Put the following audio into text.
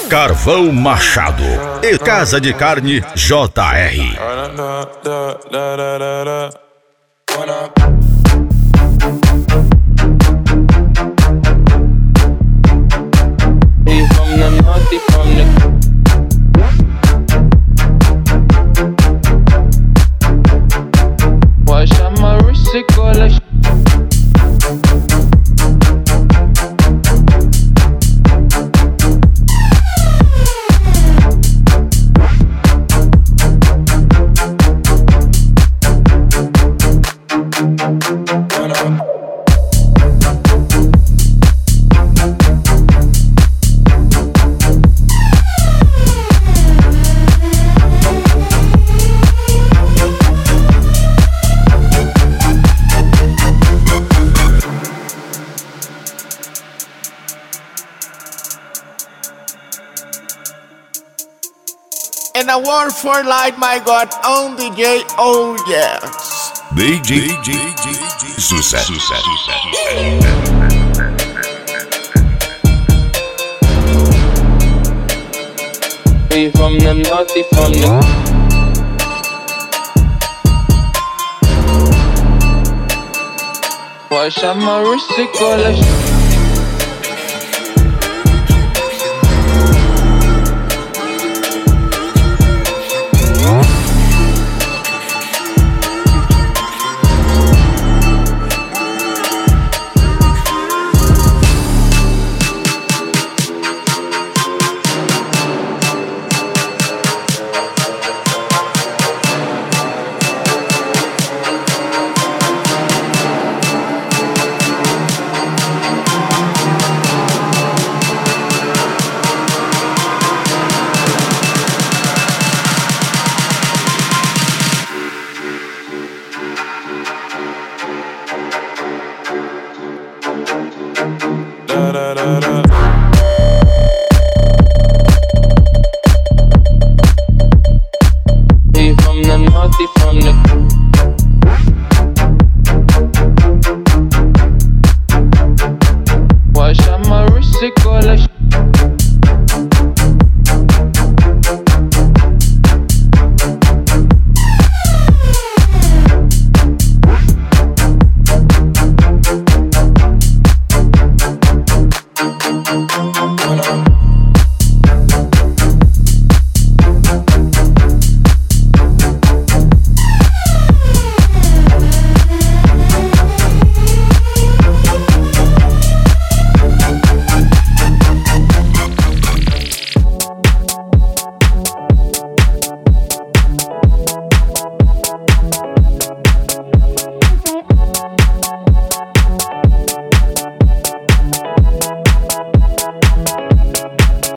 Carvão Machado e Casa de Carne JR. And a word for light, my God, on DJ, oh yes. DJ Sucesso. We from the north, we from the wash out my wrist, it go like